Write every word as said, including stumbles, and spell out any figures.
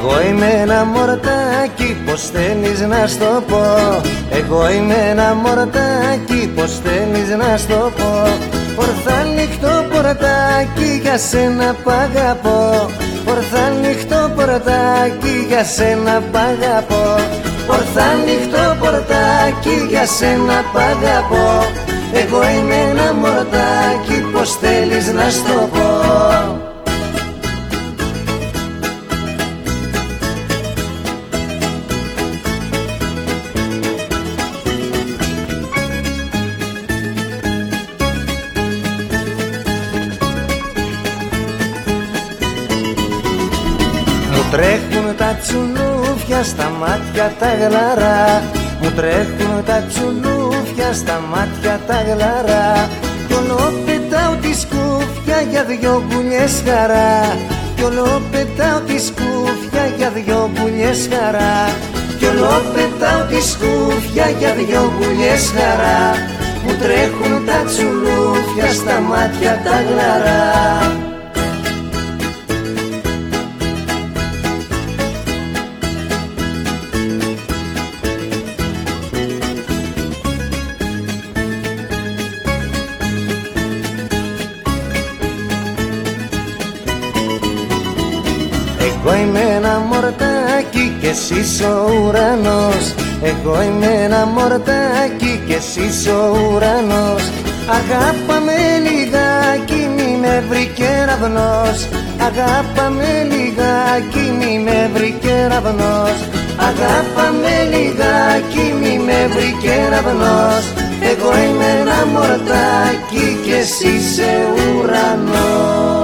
Εγώ είμαι ένα μορτάκι, πως θέλεις να στο πω. Εγώ είμαι ένα μορτάκι, πως θέλεις να στο πω. Ορθά ανοιχτό πορτάκι, για σένα π' αγαπώ. Ορθά ανοιχτό πορτάκι, για σένα π' αγαπώ. Ορθά ανοιχτό πορτάκι, για σένα π' αγαπώ. Εγώ είμαι ένα μορτάκι, πως θέλεις να στο πω. Μου τρέχουν τα τσουλούφια στα μάτια τα γλαρά. Μου τρέχουν τα τσουλούφια στα μάτια τα γλαρά. Κι όλο πετάω τη σκούφια για δυο μπουλιές χαρά. Κι όλο πετάω τη σκούφια για δυο μπουλιές χαρά. Κι όλο πετάω τη σκούφια για δυο μπουλιές χαρά. Μου τρέχουν τα τσουλούφια στα μάτια τα γλαρά. Εγώ είμαι ένα μορτάκι και εσύ είσαι ο ουρανός. Εγώ είμαι ένα μορτάκι και εσύ είσαι ο ουρανός. Αγάπαμε λιγάκι, μη με βρει κεραυνός. Αγάπαμε λιγάκι, μη με βρει κεραυνός. Αγάπαμε λιγάκι, μη με βρει κεραυνός. Εγώ είμαι ένα μορτάκι και εσύ είσαι ουρανός.